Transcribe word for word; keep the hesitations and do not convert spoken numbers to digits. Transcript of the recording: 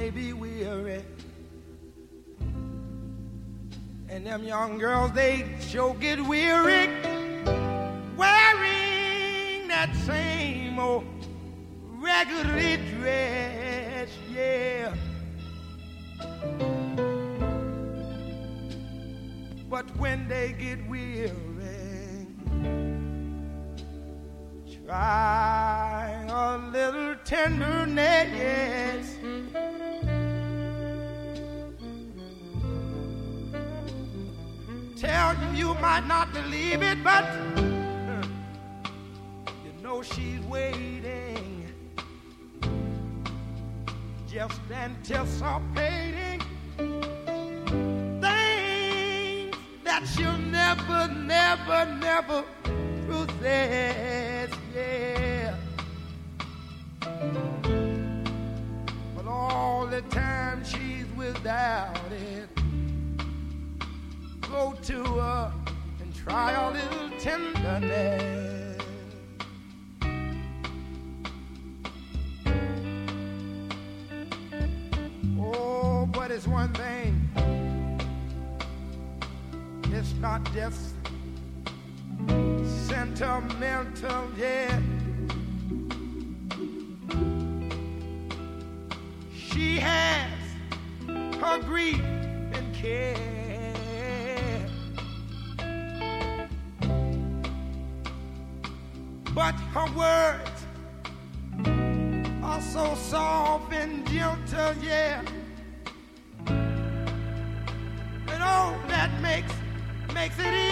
may be weary. And them young girls, they sure get weary wearing that same old raggedy dress, yeah. But when they get weary, try a little tenderness. Tell you you might not believe it, but you know she's waiting, just anticipating things that she'll never, never, never possess, yeah. But all the time she's without it, go to her and try a little tenderness. Oh, but it's one thing, it's not just sentimental, yeah. She has her grief and care, but her words are so soft and gentle, yeah. And all that makes makes it